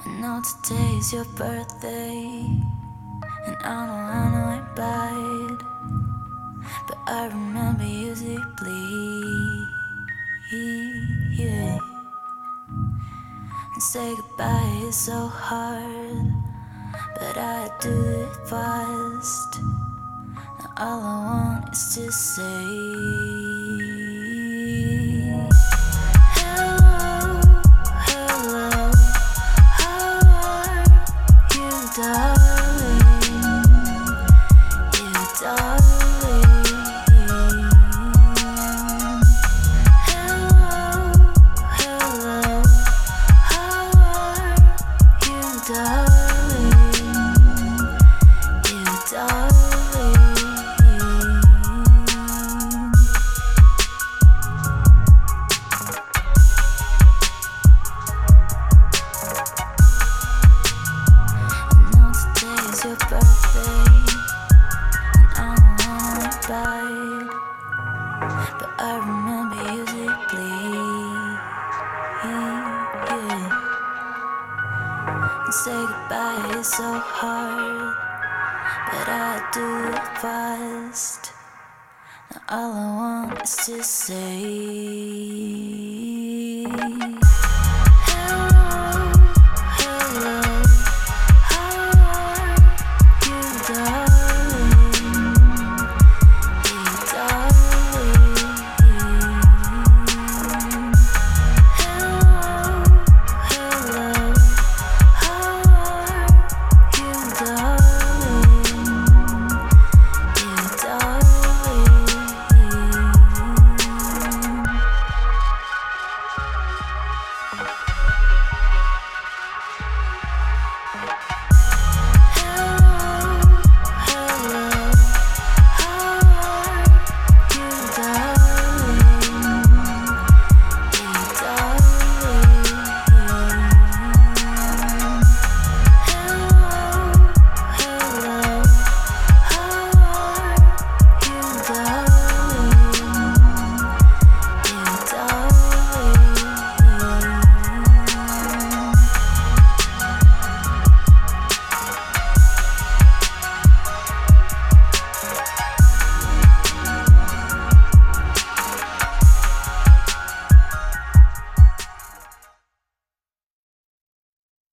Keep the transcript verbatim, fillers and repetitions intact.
know today's your birthday, and I know I know it bad, but I remember you deeply, yeah. And say goodbye is so hard, but I do it fast. Now all I want is to say your birthday, and I don't want it bad, but I remember you deeply, yeah. And say goodbye is so hard, but I do it fast. Now all I want is to say